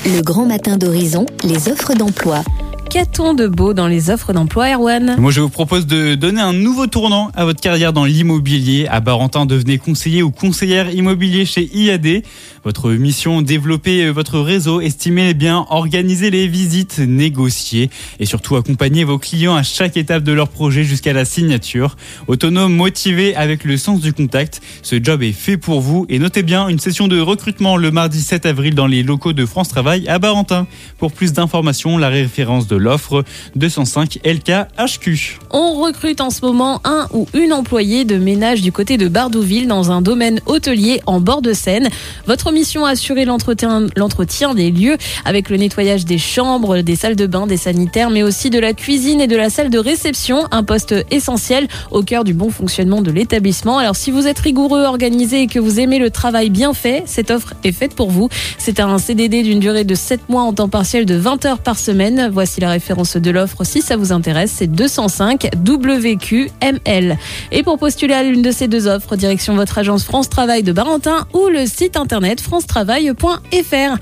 Le grand matin d'Horizon, les offres d'emploi. Qu'a-t-on de beau dans les offres d'emploi, Erwan ? Moi, je vous propose de donner un nouveau tournant à votre carrière dans l'immobilier. À Barentin, devenez conseiller ou conseillère immobilier chez IAD. Votre mission, développer votre réseau, estimer les biens, organiser les visites, négocier et surtout accompagner vos clients à chaque étape de leur projet jusqu'à la signature. Autonome, motivé, avec le sens du contact, ce job est fait pour vous. Et notez bien, une session de recrutement le mardi 7 avril dans les locaux de France Travail à Barentin. Pour plus d'informations, la référence de l'offre 205 LKHQ. On recrute en ce moment un ou une employée de ménage du côté de Bardouville dans un domaine hôtelier en bord de Seine. Votre mission, assurer l'entretien des lieux avec le nettoyage des chambres, des salles de bain, des sanitaires, mais aussi de la cuisine et de la salle de réception. Un poste essentiel au cœur du bon fonctionnement de l'établissement. Alors si vous êtes rigoureux, organisé et que vous aimez le travail bien fait, cette offre est faite pour vous. C'est un CDD d'une durée de 7 mois en temps partiel de 20 heures par semaine. Voici la référence de l'offre si ça vous intéresse, c'est 205 WQML. Et pour postuler à l'une de ces deux offres, direction votre agence France Travail de Barentin ou le site internet francetravail.fr.